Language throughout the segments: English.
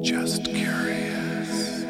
Just Curious.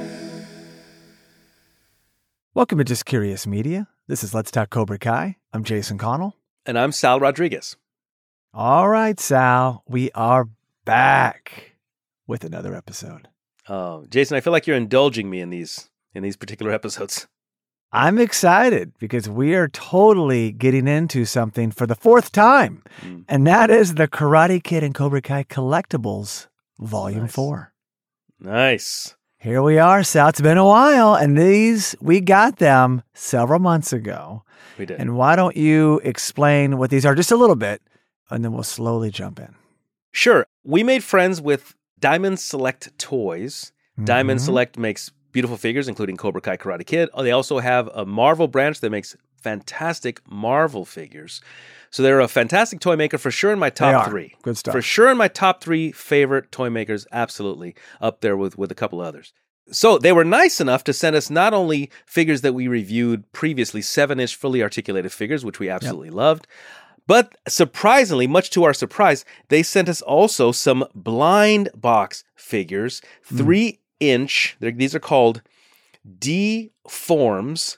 Welcome to Just Curious Media. This is Let's Talk Cobra Kai. I'm Jason Connell. And I'm Sal Rodriguez. All right, Sal, we are back with another episode. Jason, I feel like you're indulging me in these particular episodes. I'm excited because we are totally getting into something for the fourth time, and that is the Karate Kid and Cobra Kai Collectibles Volume 4. Nice. Here we are, Sal. It's been a while, and we got them several months ago. We did. And why don't you explain what these are just a little bit, and then we'll slowly jump in. Sure. We made friends with Diamond Select Toys. Diamond Select makes beautiful figures, including Cobra Kai Karate Kid. They also have a Marvel branch that makes fantastic Marvel figures. So they're a fantastic toy maker for sure in my top three. Good stuff. For sure in my top three favorite toy makers, absolutely. Up there with a couple others. So they were nice enough to send us not only figures that we reviewed previously, 7-inch fully articulated figures, which we absolutely loved, but surprisingly, much to our surprise, they sent us also some blind box figures, 3-inch. These are called D-Forms,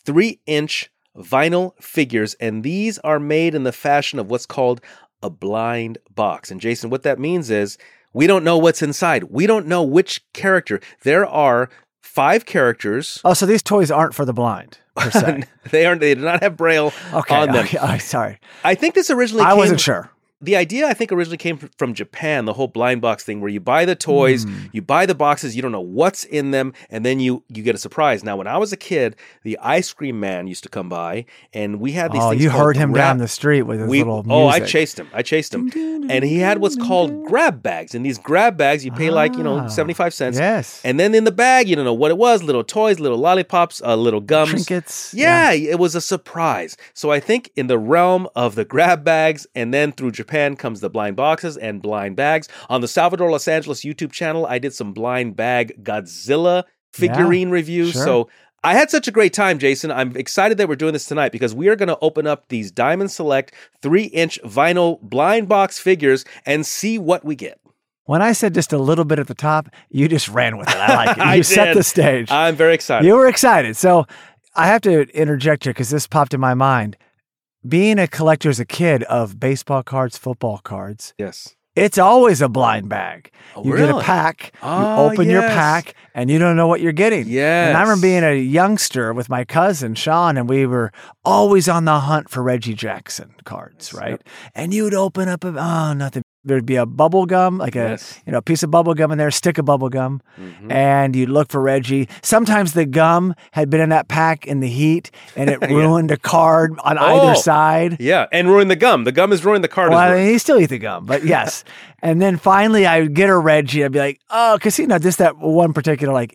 3-inch vinyl figures, and these are made in the fashion of what's called a blind box. And Jason, what that means is we don't know what's inside. We don't know which character. There are 5 characters. Oh, so these toys aren't for the blind, per se. They do not have Braille on them. Okay, sorry. I think this originally I wasn't sure. The idea, I think, originally came from Japan, the whole blind box thing, where you buy the toys, you buy the boxes, you don't know what's in them, and then you get a surprise. Now, when I was a kid, the ice cream man used to come by, and we had these things you called heard him down the street with his little music. Oh, I chased him. And he had what's called grab bags. And these grab bags, you pay 75 cents. Yes. And then in the bag, you don't know what it was, little toys, little lollipops, little gums. Trinkets. Yeah, it was a surprise. So I think in the realm of the grab bags, and then through Japan comes the blind boxes and blind bags. On the Salvador Los Angeles YouTube channel, I did some blind bag Godzilla figurine reviews. Sure. So I had such a great time, Jason. I'm excited that we're doing this tonight because we are going to open up these Diamond Select 3-inch vinyl blind box figures and see what we get. When I said just a little bit at the top, you just ran with it. I like it. You set the stage. I'm very excited. You were excited. So I have to interject here because this popped in my mind. Being a collector as a kid of baseball cards, football cards, yes, it's always a blind bag. You get a pack, you open your pack, and you don't know what you're getting. Yes. And I remember being a youngster with my cousin, Sean, and we were always on the hunt for Reggie Jackson cards, right? Yep. And you'd open up, nothing. There'd be a bubble gum, like a piece of bubble gum in there, a stick of bubble gum, and you'd look for Reggie. Sometimes the gum had been in that pack in the heat, and it ruined a card on either side. Yeah, and ruined the gum. The gum is ruined the card. Well, I mean, you still eat the gum, but yes. And then finally, I would get a Reggie. I'd be like, because just that one particular, like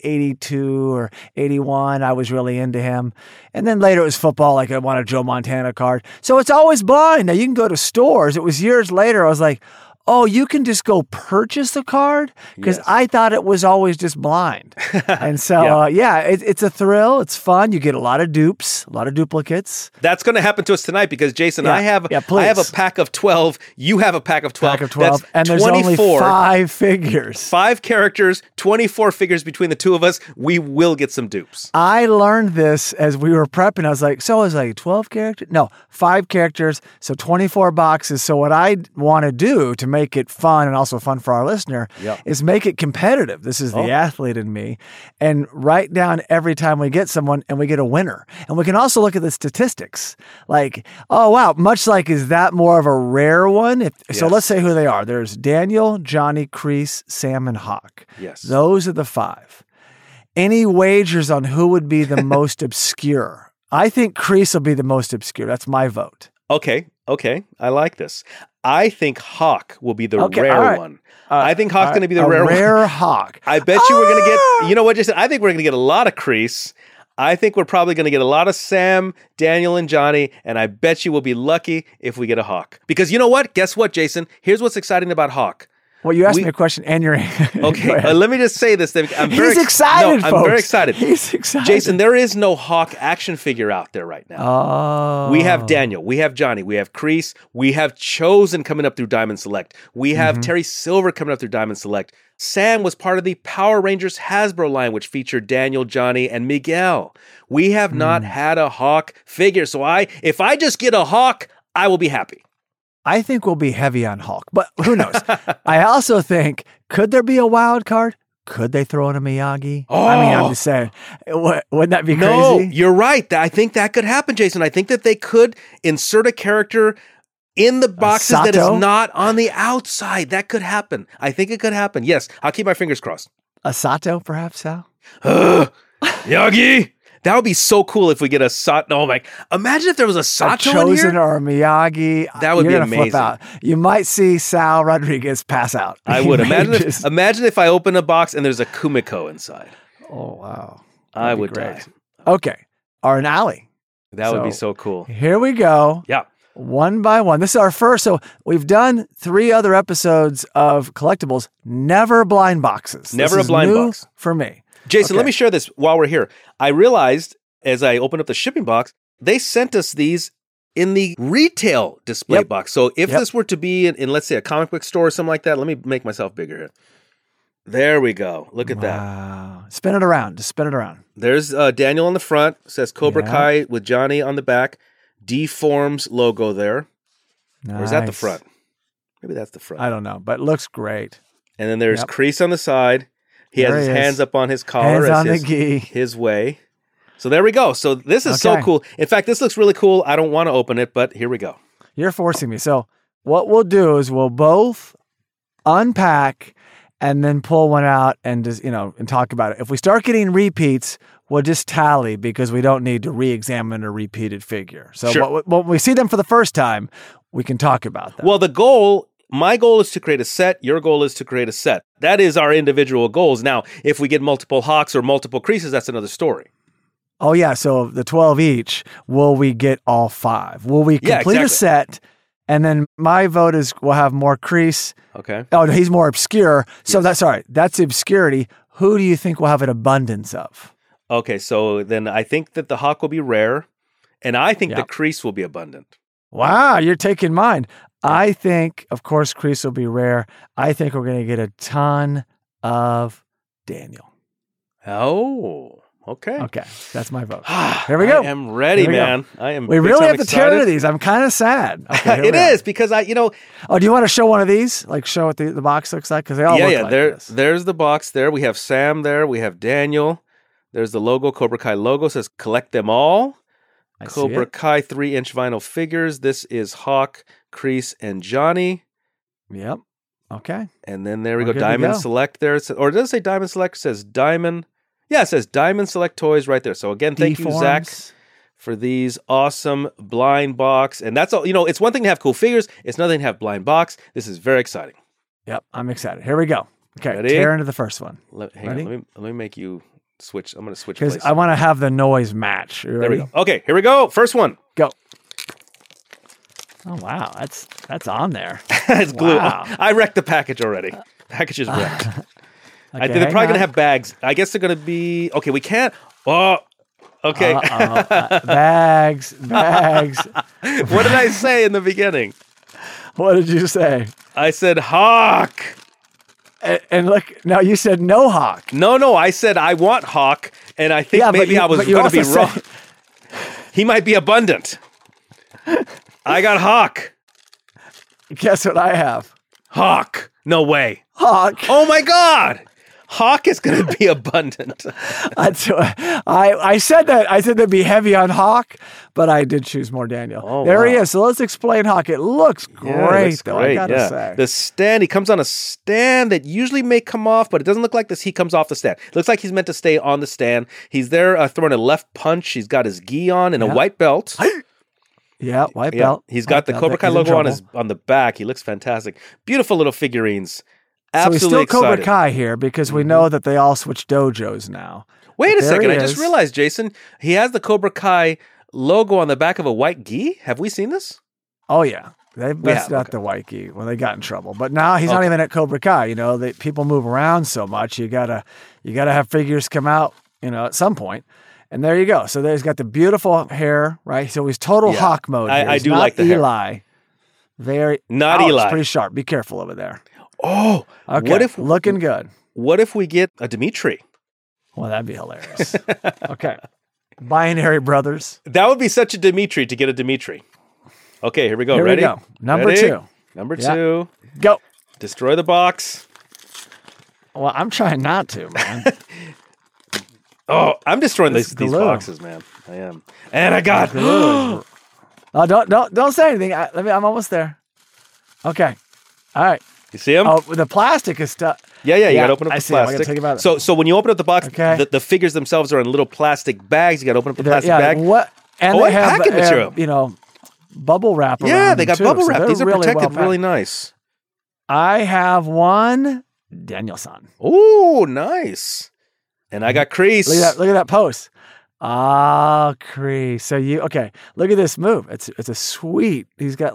82 or 81, I was really into him. And then later it was football, like I want a Joe Montana card. So it's always blind. Now you can go to stores. It was years later. I was like, oh, you can just go purchase the card? Because I thought it was always just blind. And so, it's a thrill. It's fun. You get a lot of dupes, a lot of duplicates. That's going to happen to us tonight because, Jason, I have a pack of 12. You have a pack of 12. That's and there's 24. Only 5 figures. 5 characters, 24 figures between the two of us. We will get some dupes. I learned this as we were prepping. I was like, 12 characters? No, 5 characters, so 24 boxes. So what I want to do to make it fun and also fun for our listener is make it competitive. This is the athlete in me. And write down every time we get someone and we get a winner. And we can also look at the statistics. Like, oh, wow, much like, is that more of a rare one? So let's say who they are. There's Daniel, Johnny, Kreese, Sam, and Hawk. Yes. Those are the 5. Any wagers on who would be the most obscure? I think Kreese will be the most obscure. That's my vote. Okay. I like this. I think Hawk will be the rare one. I think Hawk's going to be the rare one. Rare Hawk. I bet you we're going to get, you know what, Jason? I think we're going to get a lot of Kreese. I think we're probably going to get a lot of Sam, Daniel, and Johnny, and I bet you we'll be lucky if we get a Hawk. Because you know what? Guess what, Jason? Here's what's exciting about Hawk. Well, you asked me a question and you're Okay, let me just say this. He's excited, folks. I'm very excited. He's excited. Jason, there is no Hawk action figure out there right now. Oh. We have Daniel. We have Johnny. We have Kreese. We have Chosen coming up through Diamond Select. We have Terry Silver coming up through Diamond Select. Sam was part of the Power Rangers Hasbro line, which featured Daniel, Johnny, and Miguel. We have not had a Hawk figure. So if I just get a Hawk, I will be happy. I think we'll be heavy on Hulk, but who knows? I also think, could there be a wild card? Could they throw in a Miyagi? Oh. I mean, I'm just saying, wouldn't that be No, crazy? you're right. I think that could happen, Jason. I think that they could insert a character in the boxes that is not on the outside. That could happen. I think it could happen. Yes, I'll keep my fingers crossed. A Sato, perhaps, Sal? Miyagi! That would be so cool if we get a Sato. Oh my! Imagine if there was a Sato Chosen in here. or a Miyagi. That would be You're amazing. Flip out. You might see Sal Rodriguez pass out. I would imagine if I open a box and there's a Kumiko inside. Oh wow! I would die. Okay, Arnali. That would be so cool. Here we go. Yeah. One by one. This is our first. So we've done 3 other episodes of collectibles. Never blind boxes. Never this a blind is new box for me. Jason, let me share this while we're here. I realized as I opened up the shipping box, they sent us these in the retail display box. So if this were to be in, let's say, a comic book store or something like that, let me make myself bigger here. There we go. Look at that. Spin it around. Just spin it around. There's Daniel on the front. Says Cobra Kai with Johnny on the back. Deforms logo there. Nice. Or is that the front? Maybe that's the front. I don't know, but it looks great. And then there's Kreese on the side. He has his hands up on his collar. Hands on the gi. His way. So there we go. So this is so cool. In fact, this looks really cool. I don't want to open it, but here we go. You're forcing me. So what we'll do is we'll both unpack and then pull one out and just, and talk about it. If we start getting repeats, we'll just tally because we don't need to re-examine a repeated figure. So when we see them for the first time, we can talk about them. Well, my goal is to create a set. Your goal is to create a set. That is our individual goals. Now, if we get multiple Hawks or multiple Kreeses, that's another story. Oh, yeah. So the 12 each, will we get all 5? Will we complete a set? And then my vote is we'll have more Kreese. Okay. Oh, no, he's more obscure. So that's obscurity. Who do you think will have an abundance of? Okay, so then I think that the Hawk will be rare, and I think the Kreese will be abundant. Wow, you're taking mine. I think, of course, Kreese will be rare. I think we're going to get a ton of Daniel. Oh, okay. Okay, that's my vote. Here we go. I am ready, man. I am. We really have to tear into these. I'm kind of sad. Okay, it is because Oh, do you want to show one of these? Like show what the box looks like? Because they all look like this. There's the box there. We have Sam there. We have Daniel. There's the logo, Cobra Kai logo. Says collect them all. Cobra Kai 3-inch vinyl figures. This is Hawk, Kreese, and Johnny. Yep. Okay. And then there we go. Diamond Select there. Or does it say Diamond Select? It says Diamond. Yeah, it says Diamond Select Toys right there. So again, thank you, Zach, for these awesome blind box. And that's all. It's one thing to have cool figures. It's another thing to have blind box. This is very exciting. Yep. I'm excited. Here we go. Okay. Ready? Tear into the first one. Hang on. Let me make you switch. I'm going to switch places. Because I want to have the noise match. There we go. Okay, here we go. First one. Go. Oh, wow. That's on there. It's glue. Wow. I wrecked the package already. Package is wrecked. Okay, they're probably going to have bags. I guess they're going to be... Okay, we can't... Oh, okay. Bags. What did I say in the beginning? What did you say? I said Hawk. And look, now you said no Hawk. No, I said I want Hawk, and I think maybe I was going to be wrong. He might be abundant. I got Hawk. Guess what I have? Hawk. No way. Hawk. Oh my God. Hawk is going to be abundant. I said that. I said they'd be heavy on Hawk, but I did choose more Daniel. Oh, there he is. So let's explain Hawk. It looks great, though. Great, I gotta say. The stand. He comes on a stand that usually may come off, but it doesn't look like this. He comes off the stand. It looks like he's meant to stay on the stand. He's there throwing a left punch. He's got his gi on and a white belt. Yeah, white belt. He's got the Cobra Kai logo on the back. He looks fantastic. Beautiful little figurines. Absolutely so he's still excited. Cobra Kai here because we know that they all switch dojos now. Wait a second. I just realized, Jason, he has the Cobra Kai logo on the back of a white gi. Have we seen this? Oh, yeah. They bested out the white gi when they got in trouble. But now he's not even at Cobra Kai. You know, people move around so much. You gotta have figures come out, at some point. And there you go. So there's got the beautiful hair, right? So he's total Hawk mode. I do like the Eli. hair. Very not Eli. It's pretty sharp. Be careful over there. Oh, okay. What if looking good? What if we get a Dimitri? Well, that'd be hilarious. Okay, Binary Brothers. That would be such a Dimitri to get a Dimitri. Okay, here we go. Here Ready? we go. Number Ready? 2. Number 2. Go. Destroy the box. Well, I'm trying not to, man. Oh, I'm destroying these boxes, man. I am. And I got. Oh, don't say anything. I'm almost there. Okay. All right. You see them? Oh, the plastic is stuck. Yeah. You got to open up the plastic. I gotta tell you about it. So when you open up the box, the figures themselves are in little plastic bags. You got to open up the plastic bag. What? And they have packet material. Bubble wrap. Yeah, they got bubble wrap. These are really protected really nice. I have one Daniel-san. Oh, nice. And I got Kreese. Look at that pose. Ah, Kreese. So look at this move. It's a sweet. He's got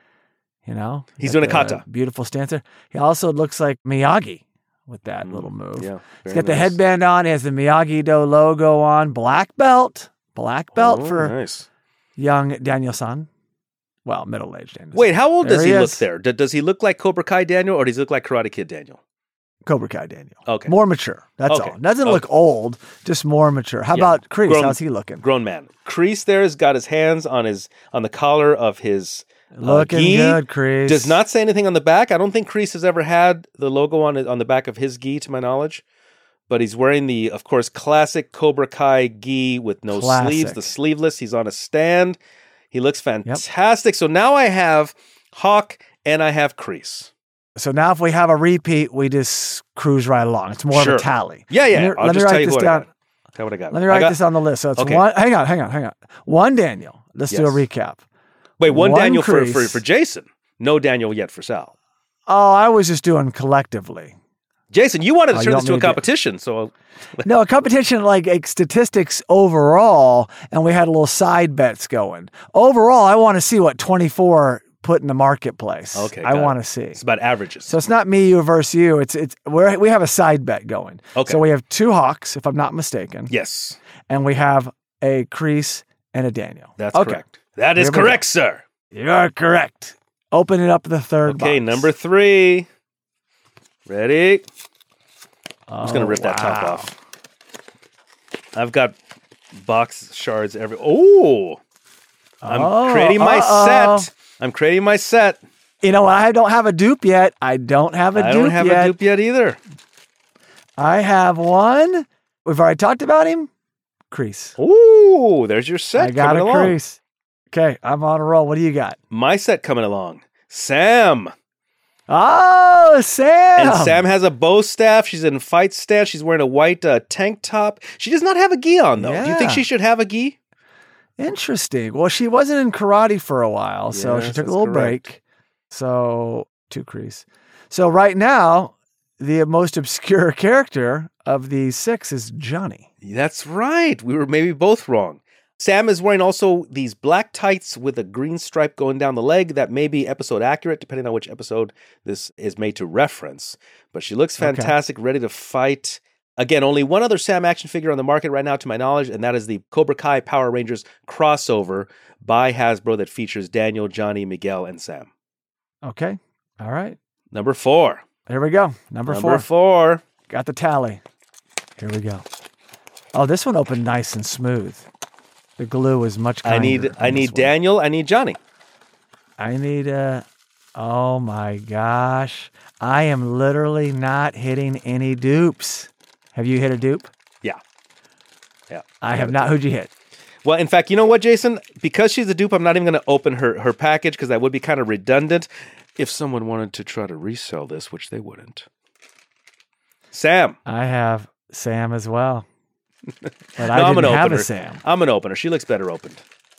he's doing a kata. Beautiful stance there. He also looks like Miyagi with that little move. Yeah, he's got the headband on. He has the Miyagi-Do logo on. Black belt for nice. Young Daniel-san. Well, middle-aged Daniel. Wait, how old does he look there? Does he look like Cobra Kai Daniel or does he look like Karate Kid Daniel? Cobra Kai Daniel. Okay. More mature. That's all. Doesn't look old, just more mature. How about Kreese? How's he looking? Grown man. Kreese there has got his hands on the collar of his looking gi. Good, Kreese. Does not say anything on the back. I don't think Kreese has ever had the logo on the back of his gi, to my knowledge. But he's wearing the, of course, classic Cobra Kai gi with no sleeves, the sleeveless. He's on a stand. He looks fantastic. Yep. So now I have Hawk and I have Kreese. So now if we have a repeat, we just cruise right along. It's more of a tally. Yeah. Let me write this down. What I got. Let me write this on the list. So it's one. Hang on. One Daniel. Let's do a recap. Wait, one Daniel for Jason. No Daniel yet for Sal. Oh, I was just doing collectively. Jason, you wanted to turn this to a competition, so no, a competition like statistics overall, and we had a little side bets going. Overall, I want to see what 24 put in the marketplace. Okay, I want to see. It's about averages. So it's not me, you versus you. We have a side bet going. Okay. So we have 2 Hawks, if I'm not mistaken. Yes. And we have a Kreese and a Daniel. That's correct. That is correct, sir. You're correct. Opening up the third box. Okay, number 3. Ready? I'm just going to rip that top off. I've got box shards everywhere. Oh! I'm creating my set. I'm creating my set. You know what? I don't have a dupe yet. I don't have a dupe yet either. I have one. We've already talked about him. Kreese. Ooh, there's your set. I got a Kreese. Okay, I'm on a roll. What do you got? My set coming along. Sam. Oh, Sam. And Sam has a bow staff. She's in fight stance. She's wearing a white tank top. She does not have a gi on, though. Yeah. Do you think she should have a gi? Interesting. Well, she wasn't in karate for a while, so she took a little break. So, 2 Kreese. So right now, the most obscure character of the 6 is Johnny. That's right. We were maybe both wrong. Sam is wearing also these black tights with a green stripe going down the leg. That may be episode accurate, depending on which episode this is made to reference. But she looks fantastic, ready to fight. Again, only one other Sam action figure on the market right now, to my knowledge, and that is the Cobra Kai Power Rangers crossover by Hasbro that features Daniel, Johnny, Miguel, and Sam. Okay. All right. Number 4. Here we go. Number 4. Got the tally. Here we go. Oh, this one opened nice and smooth. The glue is much kinder. I need Daniel. I need Johnny. I need oh my gosh. I am literally not hitting any dupes. Have you hit a dupe? Yeah. I have not. Who'd you hit? Well, in fact, you know what, Jason? Because she's a dupe, I'm not even going to open her package because that would be kind of redundant if someone wanted to try to resell this, which they wouldn't. Sam. I have Sam as well. But I didn't have a Sam. I'm going to open her. She looks better opened.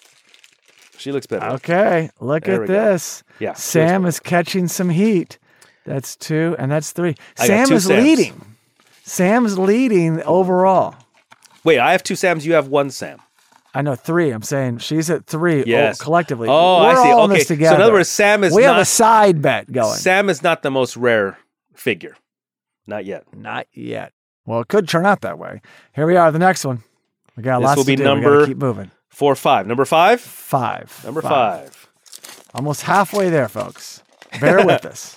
Okay, look at this. Yeah, Sam is catching some heat. That's 2, and that's 3. Sam is leading. Sam's leading overall. Wait, I have 2 Sams. You have 1 Sam. I know 3. I'm saying she's at 3. Yes. Collectively. Oh, We're I see. all in Okay. this together. So in other words, Sam is we not. have a side bet going. Sam is not the most rare figure. Not yet. Not yet. Well, it could turn out that way. Here we are. The next one. We got This lots will be to do. We number gotta keep moving. 4, 5. Number 5. 5. Number 5. Almost halfway there, folks. Bear with us.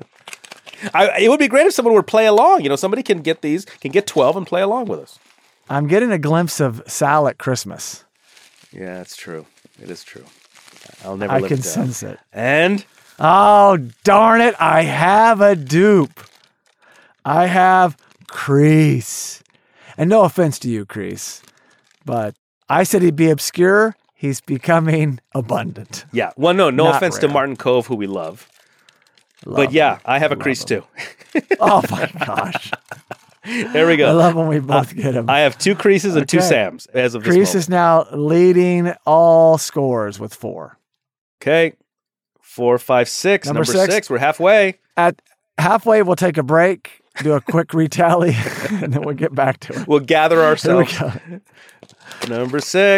It would be great if someone would play along. Somebody can get these, can get 12 and play along with us. I'm getting a glimpse of Sal at Christmas. Yeah, it's true. It is true. I'll never I live can it down. sense it. And Oh, darn it. I have a dupe. I have Kreese. And no offense to you, Kreese, but I said he'd be obscure. He's becoming abundant. yeah, well, no Not offense to rare. Martin Cove, who we love. Love But yeah, him. I have a Love crease him. too. Oh, my gosh. There we I go. love when we both get him. I have 2 creases and 2 Okay. Sams as of this Kreese moment. is now leading all scores with 4. Okay. 4, 5, 6. Number Number six. 6. We're halfway. At halfway, we'll take a break, do a quick retally, and then we'll get back to it. We'll gather Here we ourselves. go. Number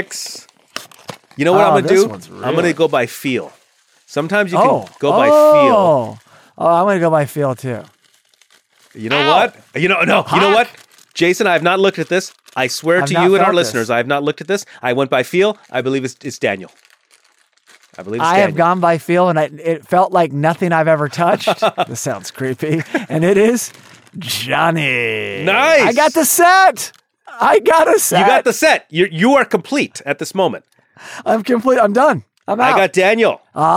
6. You know what Oh, I'm going to this do? one's I'm going really- to go by feel. Sometimes you can go by feel. Oh, I'm going to go by feel too. You know what? You know what? Jason, I have not looked at this. I swear I've to not you and our felt this. listeners, I have not looked at this. I went by feel. I believe it's Daniel. I believe it's I Daniel. have gone by feel, and it felt like nothing I've ever touched. This sounds creepy. And it is Johnny. Nice. I got the set. I got a set. You got the set. You are complete at this moment. I'm complete. I'm done. I'm out. I got Daniel.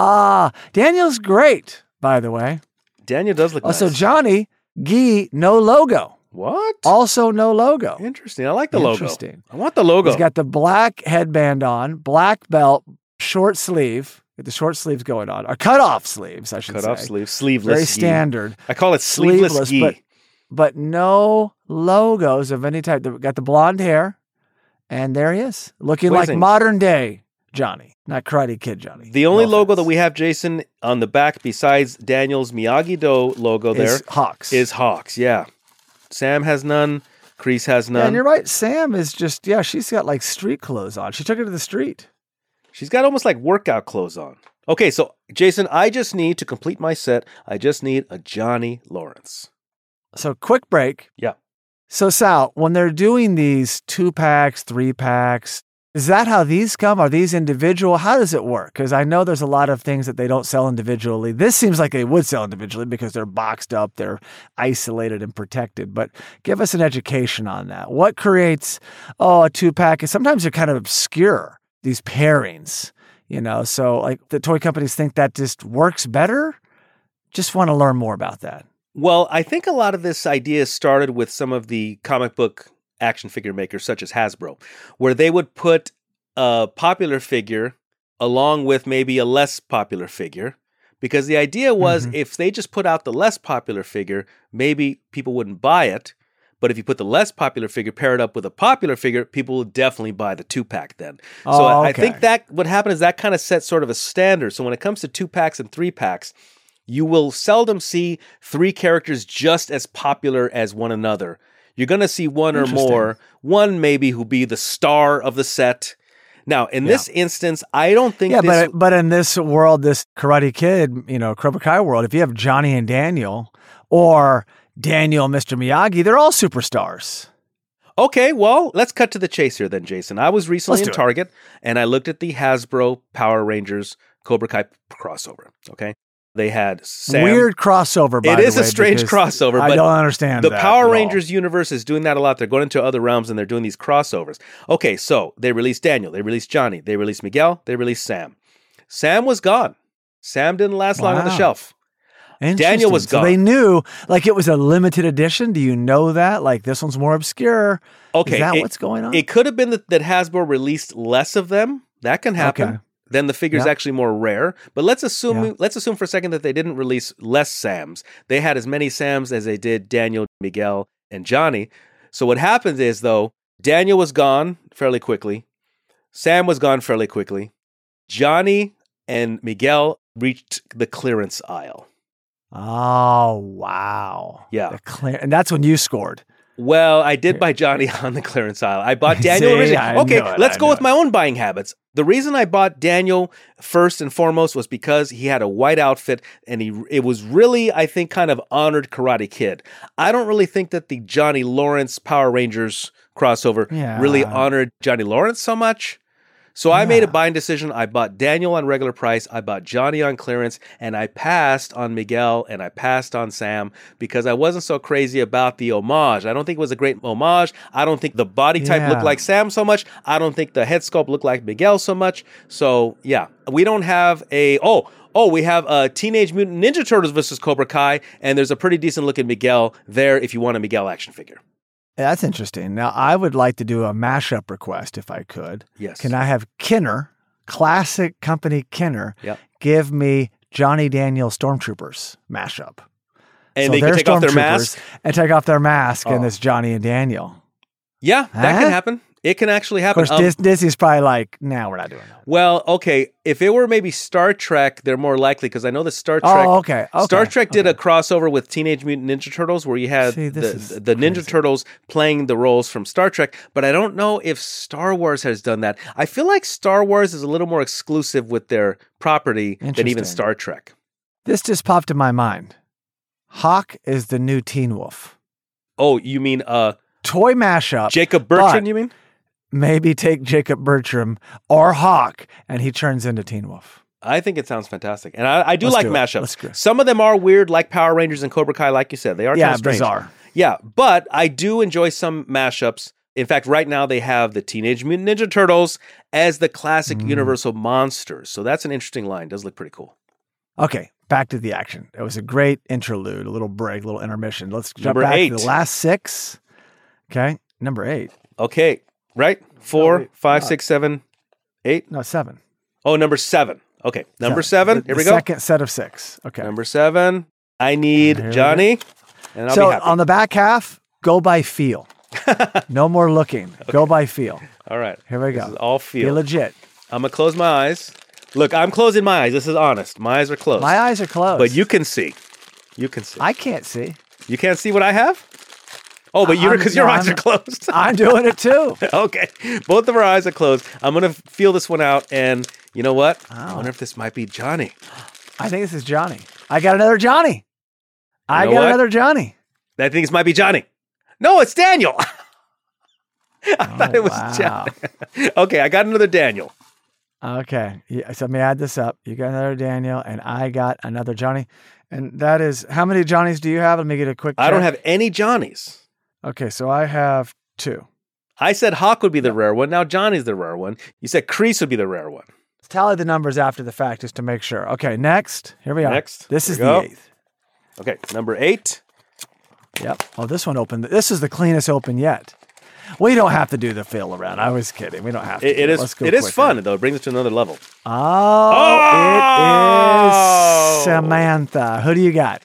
Daniel's great, by the way. Daniel does look nice. Also, Johnny, Guy, no logo. What? Also, no logo. Interesting. I like the logo. Interesting. I want the logo. He's got the black headband on, black belt, short sleeve, with the short sleeves going on, or cut-off sleeves, I should say. Cut off sleeve, sleeveless. Very gi. standard. I call it sleeveless, gi. but no logos of any type. Got the blonde hair, and there he is, looking like Amazing. modern day Johnny, not Karate Kid Johnny. The only No logo offense. that we have, Jason, on the back, besides Daniel's Miyagi-Do logo is there, Hawks. is Hawks. Yeah. Sam has none. Kreese has Yeah, none. and you're right. Sam is just she's got like street clothes on. She took it to the street. She's got almost like workout clothes on. Okay, so Jason, I just need to complete my set. I just need a Johnny Lawrence. So quick break. Yeah. So Sal, when they're doing these 2-packs, 3-packs, is that how these come? Are these individual? How does it work? Because I know there's a lot of things that they don't sell individually. This seems like they would sell individually because they're boxed up, they're isolated and protected. But give us an education on that. What creates, a 2-pack? Sometimes they're kind of obscure, these pairings, So like the toy companies think that just works better. Just want to learn more about that. Well, I think a lot of this idea started with some of the comic book action figure makers, such as Hasbro, where they would put a popular figure along with maybe a less popular figure. Because the idea was if they just put out the less popular figure, maybe people wouldn't buy it. But if you put the less popular figure, pair it up with a popular figure, people will definitely buy the 2-pack then. So I think that what happened is that kind of set sort of a standard. So when it comes to 2-packs and 3-packs, you will seldom see 3 characters just as popular as one another. You're going to see one or more, one maybe who be the star of the set. Now, in this instance, I don't think this... but in this world, this Karate Kid, Cobra Kai world, if you have Johnny and Daniel or Daniel and Mr. Miyagi, they're all superstars. Okay, well, let's cut to the chase here then, Jason. I was recently in Target, and I looked at the Hasbro Power Rangers Cobra Kai crossover, okay? They had Sam. Weird crossover, by the way. It is a strange crossover, but I don't understand the that Power at all. Rangers universe is doing that a lot. They're going into other realms, and they're doing these crossovers. Okay, so they released Daniel. They released Johnny. They released Miguel. They released Sam. Sam was gone. Sam didn't last long on the shelf. Daniel was gone. So they knew, like, it was a limited edition. Do you know that? Like, this one's more obscure. Okay. Is that what's going on? It could have been that Hasbro released less of them. That can happen. Okay. Then the figure's actually more rare. But let's assume for a second that they didn't release less Sams. They had as many Sams as they did Daniel, Miguel, and Johnny. So what happens is, though, Daniel was gone fairly quickly. Sam was gone fairly quickly. Johnny and Miguel reached the clearance aisle. Oh, wow. Yeah. And that's when you scored. Well, I did buy Johnny on the clearance aisle. I bought Daniel See, originally. I Okay, knew it, let's I go knew with it. my own buying habits. The reason I bought Daniel first and foremost was because he had a white outfit and it was really, I think, kind of honored Karate Kid. I don't really think that the Johnny Lawrence Power Rangers crossover really honored Johnny Lawrence so much. So I made a buying decision. I bought Daniel on regular price. I bought Johnny on clearance, and I passed on Miguel and I passed on Sam because I wasn't so crazy about the homage. I don't think it was a great homage. I don't think the body type looked like Sam so much. I don't think the head sculpt looked like Miguel so much. So yeah, we don't have we have Teenage Mutant Ninja Turtles versus Cobra Kai, and there's a pretty decent looking Miguel there if you want a Miguel action figure. That's interesting. Now, I would like to do a mashup request if I could. Yes. Can I have Kenner, classic company Kenner, Yep. give me Johnny Daniel Stormtroopers mashup? And So they can they're take off their Stormtroopers mask? and take off their mask, and Oh. it's Johnny and Daniel. Yeah, that Huh? can happen. It can actually Of happen. course, Disney's probably like, "No, we're not doing that." Well, okay. If it were maybe Star Trek, they're more likely because I know that Star Trek. Oh, okay. Star Trek did a crossover with Teenage Mutant Ninja Turtles where you had See, this is the Ninja crazy. Turtles playing the roles from Star Trek, but I don't know if Star Wars has done that. I feel like Star Wars is a little more exclusive with their property than even Interesting. Star Trek. This just popped in my mind. Hawk is the new Teen Wolf. Oh, you mean Toy mashup. Jacob Bertrand, but you mean? maybe take Jacob Bertram or Hawk, and he turns into Teen Wolf. I think it sounds fantastic. And I do Let's like do it. mashups. Let's go. Some of them are weird, like Power Rangers and Cobra Kai, like you said. They are kind Yeah, of strange. bizarre. Yeah, but I do enjoy some mashups. In fact, right now they have the Teenage Mutant Ninja Turtles as the classic Universal monsters. So that's an interesting line. Does look pretty cool. Okay, back to the action. It was a great interlude, a little break, a little intermission. Let's jump Number back 8. to the last 6. Okay, number 8. Okay, right? 4, wait, 5, no. 6, 7, 8. No, 7. Oh, number 7. Okay, number 7. Here we go. Second set of 6. Okay. Number 7. I need Here we Johnny, and I'll So be happy. on the back half, go by feel. No more looking. Go by feel. All right. Here we This go. is all Be feel. legit. I'm going to close my eyes. Look, I'm closing my eyes. This is honest. My eyes are closed. My eyes are closed. But you can see. You can see. I can't see. You can't see what I have? Oh, but you're because your eyes are closed. I'm doing it too. Okay. Both of our eyes are closed. I'm going to feel this one out. And you know what? I Oh. wonder if this might be Johnny. I think this is Johnny. I got another Johnny. I know got what? another Johnny. I think this might be Johnny. No, it's Daniel. I thought it was wow. Johnny. Okay, I got another Daniel. Okay. Yeah, so let me add this up. You got another Daniel, and I got another Johnny. And that is, how many Johnnies do you have? Let me get a quick I don't check. have any Johnnies. Okay, so I have 2. I said Hawk would be the rare one. Now Johnny's the rare one. You said Kreese would be the rare one. Let's tally the numbers after the fact just to make sure. Okay, next. Here we are. Next. This Here is we the go. 8th. Okay, number 8. Yep. Oh, this one opened. This is the cleanest open yet. We don't have to do the feel around. I was kidding. We don't have to. It do is. Let's go It is quicker. fun though. It brings it to another level. Oh, it is Samantha. Who do you got?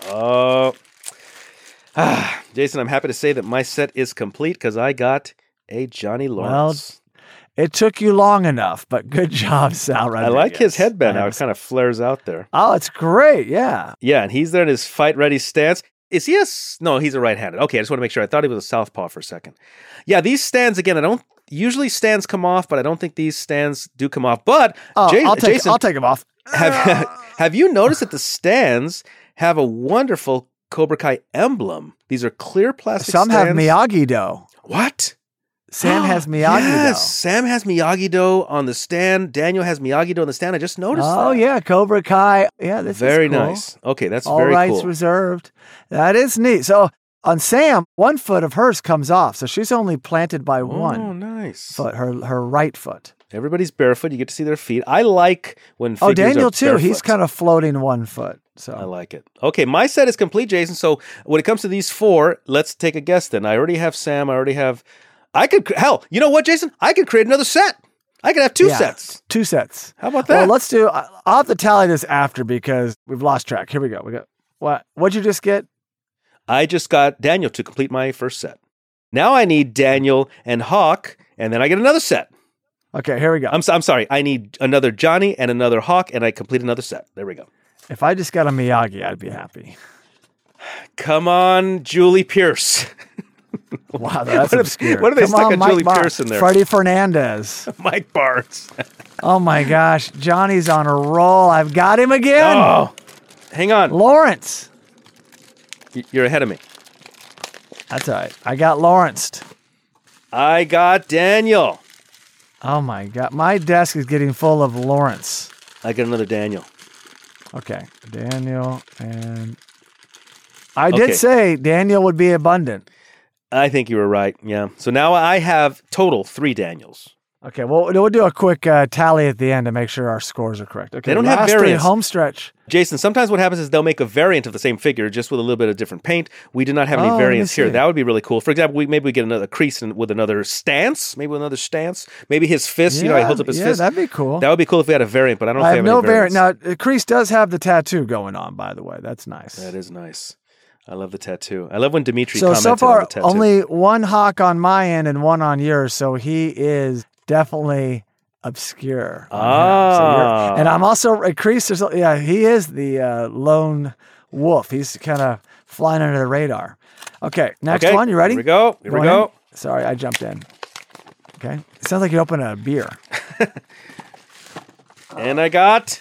Jason, I'm happy to say that my set is complete because I got a Johnny Lawrence. It took you long enough, but good job, Sal I like his Rodriguez. headband. How it kind of flares out there. Oh, it's great. Yeah. Yeah, and he's there in his fight-ready stance. Is he no, he's a right-handed. Okay, I just want to make sure. I thought he was a southpaw for a second. Yeah, these stands, again, I don't usually stands come off, but I don't think these stands do come off. But Oh, Jason, I'll take them off. have you noticed that the stands have a wonderful Cobra Kai emblem? These are clear plastic Some stands. have Miyagi-Do. What? Sam has Miyagi-Do. Yes, Sam has Miyagi-Do on the stand. Daniel has Miyagi-Do on the stand. I just noticed Oh, that. yeah. Cobra Kai. Yeah, this Very is cool. nice. Okay, that's All very rights cool. reserved. That is neat. So on Sam, one foot of hers comes off. So she's only planted by Oh, one nice. foot, her right foot. Everybody's barefoot. You get to see their feet. I like when figures Oh, Daniel are too. He's barefoot. kind of floating one foot. I So like it. Okay, my set is complete, Jason. So when it comes to these 4, let's take a guess then. I already have Sam. I already have... Hell, you know what, Jason? I could create another set. I could have 2 yeah, sets. 2 sets. How about that? Well, let's do. I'll have to tally this after because we've lost track. Here we go. We got what? What'd you just get? I just got Daniel to complete my first set. Now I need Daniel and Hawk, and then I get another set. Okay, here we go. I'm sorry. I need another Johnny and another Hawk, and I complete another set. There we go. If I just got a Miyagi, I'd be happy. Come on, Julie Pierce. Wow, that's obscure. What if they Come stuck on, a Mike Julie Barnes. Pierce in there? Freddie Fernandez. Mike Barnes. Oh my gosh, Johnny's on a roll. I've got him again. Oh, hang on. Lawrence. You're ahead of me. That's all right. I got Lawrence. I got Daniel. Oh my God. My desk is getting full of Lawrence. I got another Daniel. Okay. Daniel and I did say Daniel would be abundant. I think you were right. Yeah. So now I have total 3 Daniels. Okay. Well, we'll do a quick tally at the end to make sure our scores are correct. Okay. They don't have last variants. 3 home stretch. Jason, sometimes what happens is they'll make a variant of the same figure just with a little bit of different paint. We do not have any variants here. That would be really cool. For example, maybe we get another crease with another stance. Maybe with another stance. Maybe his fist, he holds up his fist. Yeah, that'd be cool. That would be cool if we had a variant, but I don't know if we have no any variants. variant. Now, Crease does have the tattoo going on, by the way. That's nice. That is nice. I love the tattoo. I love when Dimitri So commented far, on the tattoo. only one hawk on my end and one on yours, so he is definitely obscure. And I'm also Crease. He is the lone wolf. He's kind of flying under the radar. Okay, next one. You ready? Here we go. Here we go. Sorry, I jumped in. Okay, it sounds like you opened a beer. And I got.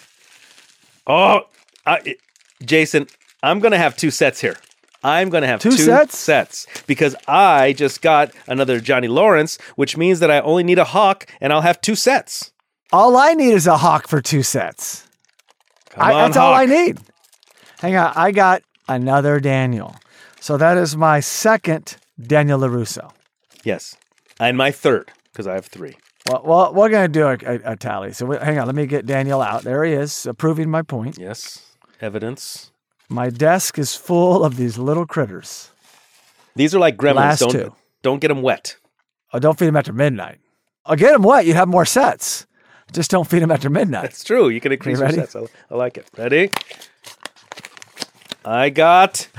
Jason, I'm gonna have 2 sets here. I'm going to have 2 sets because I just got another Johnny Lawrence, which means that I only need a hawk and I'll have 2 sets. All I need is a hawk for 2 sets. That's all I need. Hang on. I got another Daniel. So that is my second Daniel LaRusso. Yes. And my third because I have 3. Well, we're going to do a tally. So hang on. Let me get Daniel out. There he is, proving my point. Yes. Evidence. My desk is full of these little critters. These are like gremlins. Last 2. Don't get them wet. Oh, don't feed them after midnight. I'll get them wet. You have more sets. Just don't feed them after midnight. That's true. You can increase your sets. I like it. Ready? I got...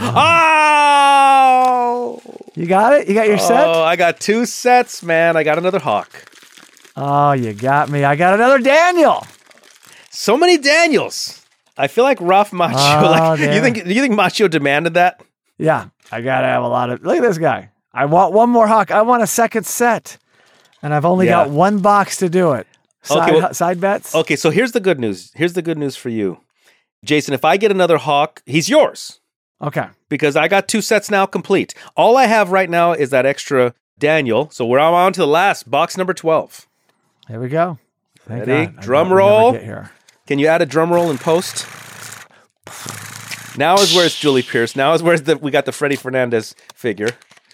Oh! You got it? You got your set? Oh, I got 2 sets, man. I got another hawk. Oh, you got me. I got another Daniel. So many Daniels. I feel like Ralph Macchio. Do you think Macchio demanded that? Yeah, I gotta have a lot of. Look at this guy. I want one more hawk. I want a second set, and I've only got 1 box to do it. Side bets. Okay, so here's the good news. Here's the good news for you, Jason. If I get another hawk, he's yours. Okay. Because I got 2 sets now complete. All I have right now is that extra Daniel. So we're on to the last box number 12. Here we go. Ready? Drum roll. Can you add a drum roll in post? Now is where it's Julie Pierce. Now is where we got the Freddie Fernandez figure.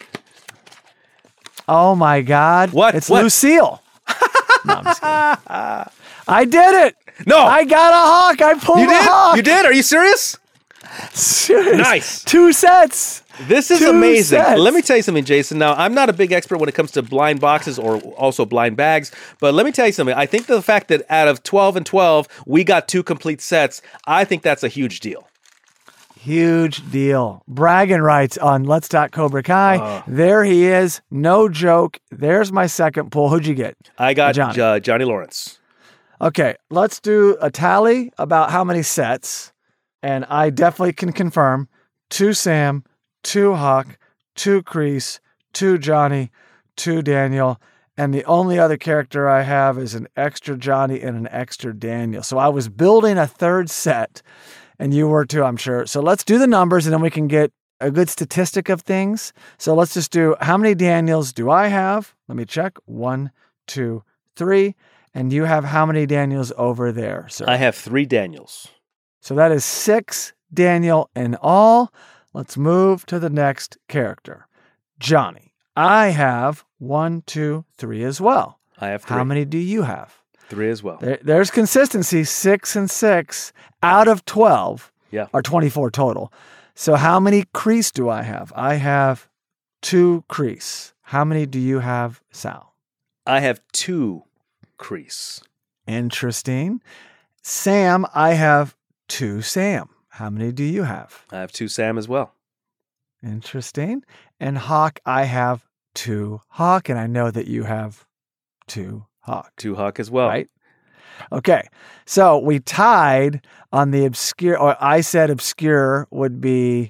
Oh my God! What? It's Lucille. No, I'm just kidding. I did it. No, I got a hawk. I pulled a hawk. You did? Are you serious? Serious. Nice. 2 sets. This is amazing. Let me tell you something, Jason. Now, I'm not a big expert when it comes to blind boxes or also blind bags, but let me tell you something. I think the fact that out of 12 and 12, we got 2 complete sets, I think that's a huge deal. Huge deal. Bragging rights on Let's Talk Cobra Kai. There he is. No joke. There's my second pull. Who'd you get? I got Johnny Lawrence. Okay, let's do a tally about how many sets, and I definitely can confirm 2 Sam, 2 Hawk, 2 Crease, 2 Johnny, 2 Daniel, and the only other character I have is an extra Johnny and an extra Daniel. So I was building a 3rd set, and you were too, I'm sure. So let's do the numbers, and then we can get a good statistic of things. So let's just do, how many Daniels do I have? Let me check. 1, 2, 3. And you have how many Daniels over there, sir? I have 3 Daniels. So that is 6 Daniel in all. Let's move to the next character. Johnny. I have 1, 2, 3 as well. I have 3. How many do you have? 3 as well. There's consistency, 6 and 6 out of 12 or 24 total. So how many Crease do I have? I have 2 Crease. How many do you have, Sal? I have 2 Crease. Interesting. Sam, I have 2 Sam. How many do you have? I have 2 Sam as well. Interesting. And Hawk, I have 2 Hawk, and I know that you have 2 Hawk. 2 Hawk as well. Right? Okay. So we tied on the obscure, or I said obscure would be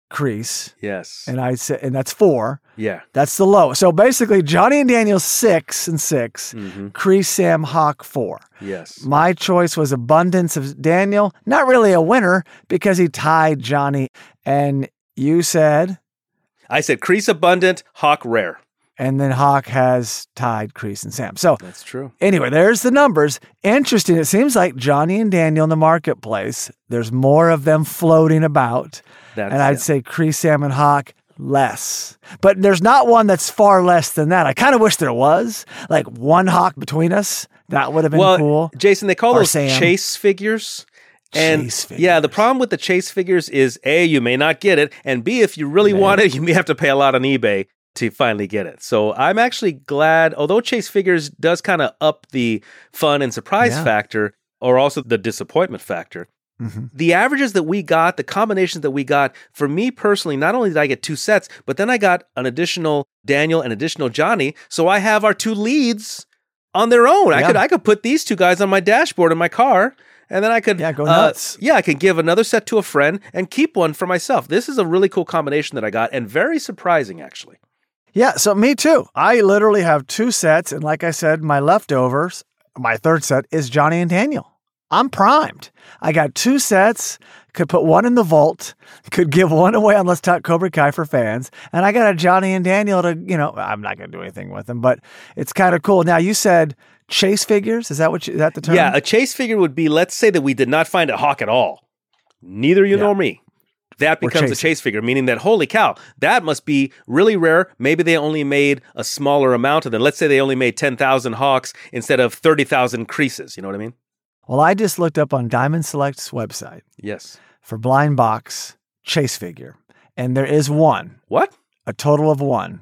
crease. Yes. And I said, and that's 4. Yeah. That's the low. So basically, Johnny and Daniel 6 and 6, Mm-hmm. crease, Sam, Hawk 4. Yes. My choice was Abundance of Daniel. Not really a winner because he tied Johnny. And you said? I said crease abundant, Hawk rare. And then Hawk has tied Crease and Sam. So That's true. anyway, there's the numbers. Interesting. It seems like Johnny and Daniel in the marketplace, there's more of them floating about. And I'd say Crease, Sam, and Hawk less. But there's not one that's far less than that. I kind of wish there was. Like one Hawk between us. That would have been cool. Jason, they call Or those Sam. chase figures. And Chase figures. yeah, the problem with the chase figures is A, you may not get it. And B, if you really want it, you may have to pay a lot on eBay to finally get it. So I'm actually glad, although chase figures does kind of up the fun and surprise factor, or also the disappointment factor. Mm-hmm. The averages that we got, the combinations that we got, for me personally, not only did I get 2 sets, but then I got an additional Daniel and additional Johnny. So I have our 2 leads on their own. Yeah. I could put these 2 guys on my dashboard in my car, and then I could go nuts. I could give another set to a friend and keep one for myself. This is a really cool combination that I got, and very surprising, actually. Yeah, so me too. I literally have 2 sets. And like I said, my leftovers, my 3rd set is Johnny and Daniel. I'm primed. I got 2 sets, could put one in the vault, could give one away on Let's Talk Cobra Kai for fans. And I got a Johnny and Daniel to, I'm not going to do anything with them, but it's kind of cool. Now, you said chase figures. Is that the term? Yeah, a chase figure would be, let's say that we did not find a Hawk at all. Neither you nor me. That becomes a chase figure, meaning that, holy cow, that must be really rare. Maybe they only made a smaller amount of them. Let's say they only made 10,000 Hawks instead of 30,000 creases. You know what I mean? Well, I just looked up on Diamond Select's website. Yes. For blind box chase figure. And there is one. What? A total of 1.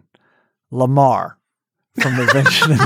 Lamar from Revenge of the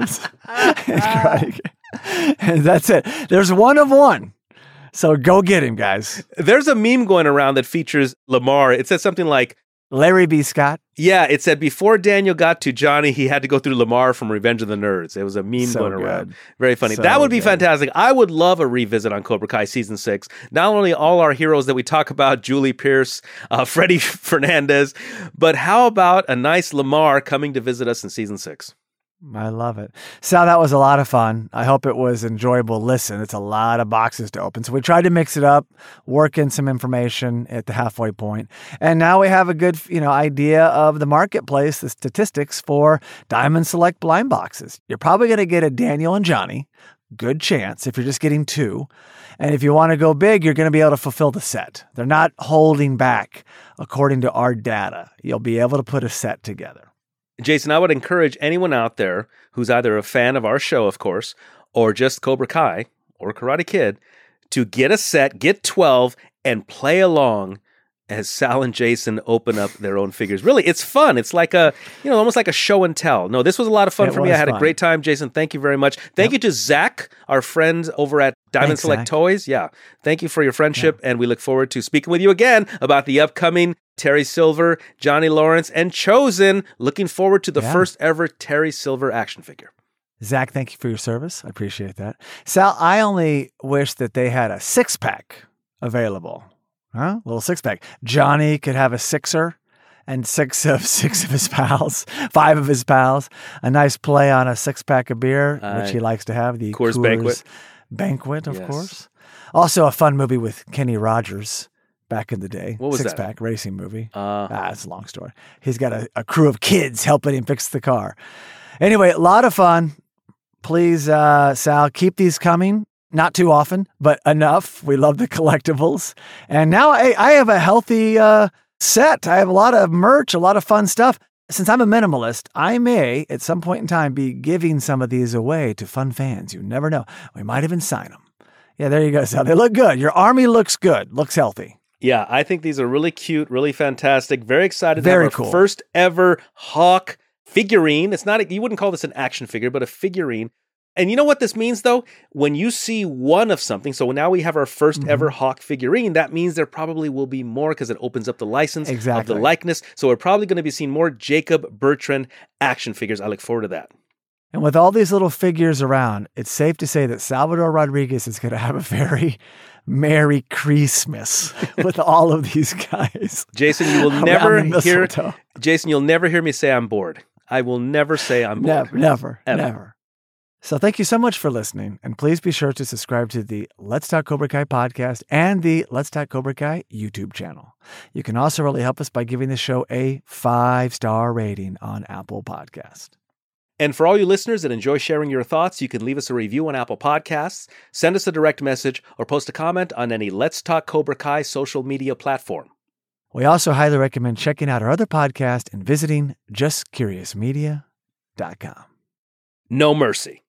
Nerds. And that's it. There's one of 1. So go get him, guys. There's a meme going around that features Lamar. It says something like, Larry B. Scott. Yeah, it said before Daniel got to Johnny, he had to go through Lamar from Revenge of the Nerds. It was a meme going around. Very funny. That would be fantastic. I would love a revisit on Cobra Kai Season 6. Not only all our heroes that we talk about, Julie Pierce, Freddie Fernandez, but how about a nice Lamar coming to visit us in Season 6? I love it. Sal, that was a lot of fun. I hope it was enjoyable. Listen, it's a lot of boxes to open. So we tried to mix it up, work in some information at the halfway point. And now we have a good, idea of the marketplace, the statistics for Diamond Select blind boxes. You're probably going to get a Daniel and Johnny. Good chance if you're just getting 2. And if you want to go big, you're going to be able to fulfill the set. They're not holding back according to our data. You'll be able to put a set together. Jason, I would encourage anyone out there who's either a fan of our show, of course, or just Cobra Kai or Karate Kid to get a set, get 12, and play along as Sal and Jason open up their own figures. Really, it's fun. It's like almost like a show and tell. No, this was a lot of fun for me. I had a great time. Jason, thank you very much. Thank you to Zach, our friend over at Diamond Select Zach. Toys. Yeah. Thank you for your friendship. And we look forward to speaking with you again about the upcoming Terry Silver, Johnny Lawrence, and Chosen. Looking forward to the first ever Terry Silver action figure. Zach, thank you for your service. I appreciate that. Sal, I only wish that they had a 6-pack available. Huh? A little 6-pack. Johnny could have a 6er and 6 of his pals, 5 of his pals. A nice play on a 6-pack of beer, which he likes to have. The Coors Banquet. Banquet, of course. Also a fun movie with Kenny Rogers back in the day. What was that? 6-pack racing movie. It's a long story. He's got a crew of kids helping him fix the car. Anyway, a lot of fun. Please, Sal, keep these coming. Not too often, but enough. We love the collectibles. And now I have a healthy set. I have a lot of merch, a lot of fun stuff. Since I'm a minimalist, I may, at some point in time, be giving some of these away to fun fans. You never know. We might even sign them. Yeah, there you go, Sal. They look good. Your army looks good. Looks healthy. Yeah, I think these are really cute, really fantastic. Very excited to Very have our cool. first ever Hawk figurine. It's not, you wouldn't call this an action figure, but a figurine. And you know what this means, though? When you see one of something, so now we have our first ever Hawk figurine, that means there probably will be more because it opens up the license of the likeness. So we're probably going to be seeing more Jacob Bertrand action figures. I look forward to that. And with all these little figures around, it's safe to say that Salvador Rodriguez is going to have a very Merry Christmas with all of these guys. Jason, you will never you'll never hear me say I'm bored. I will never say I'm bored. Never. So thank you so much for listening. And please be sure to subscribe to the Let's Talk Cobra Kai podcast and the Let's Talk Cobra Kai YouTube channel. You can also really help us by giving the show a 5-star rating on Apple Podcast. And for all you listeners that enjoy sharing your thoughts, you can leave us a review on Apple Podcasts, send us a direct message, or post a comment on any Let's Talk Cobra Kai social media platform. We also highly recommend checking out our other podcast and visiting justcuriousmedia.com. No mercy.